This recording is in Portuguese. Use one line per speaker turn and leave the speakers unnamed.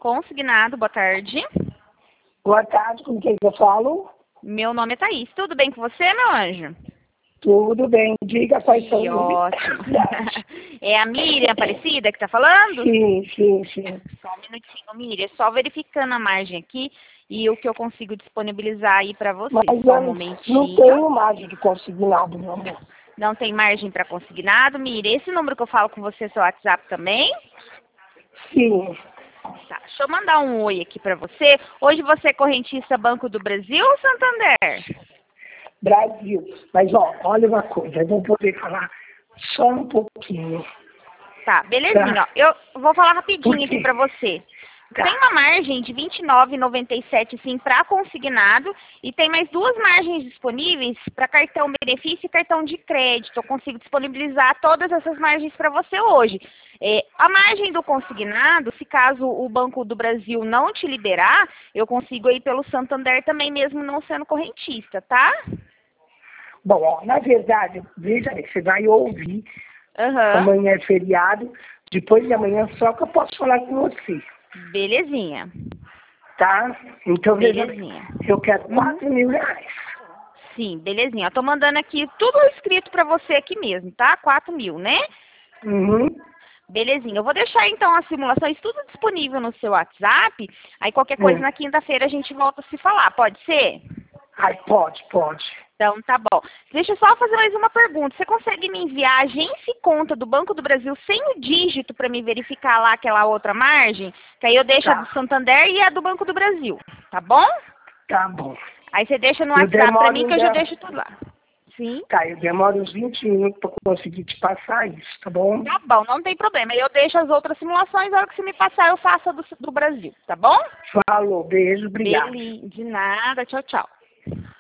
Consignado, boa tarde.
Boa tarde, com quem eu falo?
Meu nome é Thaís. Tudo bem com você, meu anjo?
Tudo bem, diga quais são
Que
os
ótimo. É a Miriam Aparecida que tá falando?
Sim.
Só um minutinho, Miriam. Só verificando a margem aqui e o que eu consigo disponibilizar aí pra você.
Mas
Só um
eu
momentinho.
não tenho margem de consignado, meu amor.
Não tem margem para consignado, Miriam. Esse número que eu falo com você é seu WhatsApp também?
Sim,
Tá, deixa eu mandar um oi aqui para você. Hoje você é correntista Banco do Brasil ou Santander?
Brasil. Mas, ó, olha uma coisa, eu vou poder falar só um pouquinho,
Tá, belezinha.
tá?
Ó. Eu vou falar rapidinho aqui
Porque,
para você.
tá,
Tem uma margem de R$ 29,97 sim para consignado e tem mais duas margens disponíveis para cartão benefício e cartão de crédito. Eu consigo disponibilizar todas essas margens para você hoje. A margem do consignado, se caso o Banco do Brasil não te liberar, eu consigo ir pelo Santander também, mesmo não sendo correntista, tá?
bom, ó, na verdade, veja bem, você vai ouvir,
Aham.
amanhã é feriado, depois de amanhã só que eu posso falar com você,
Belezinha.
tá? Então, veja bem,
Belezinha.
eu quero R$ 4.000.
Sim, belezinha. Eu tô mandando aqui tudo escrito pra você aqui mesmo, tá? 4.000, né?
Uhum.
Belezinha. Eu vou deixar então as simulações tudo disponível no seu WhatsApp. Aí qualquer coisa na quinta-feira a gente volta a se falar. Pode ser?
Ai, pode.
Então tá bom. Deixa eu só fazer mais uma pergunta. Você consegue me enviar a agência e conta do Banco do Brasil sem o dígito para me verificar lá aquela outra margem? Que aí eu deixo a
Tá,
do Santander e a do Banco do Brasil. Tá bom?
tá bom.
Aí você deixa no
Eu
WhatsApp para
demoro
mim que eu já
ainda.
deixo tudo lá. Sim?
Tá, eu demoro uns 20 minutos para conseguir te passar isso, tá bom?
Tá bom, não tem problema. Eu deixo as outras simulações, na hora que você me passar, eu faço a do Brasil, tá bom?
Falou, beijo, obrigado.
De nada, tchau, tchau.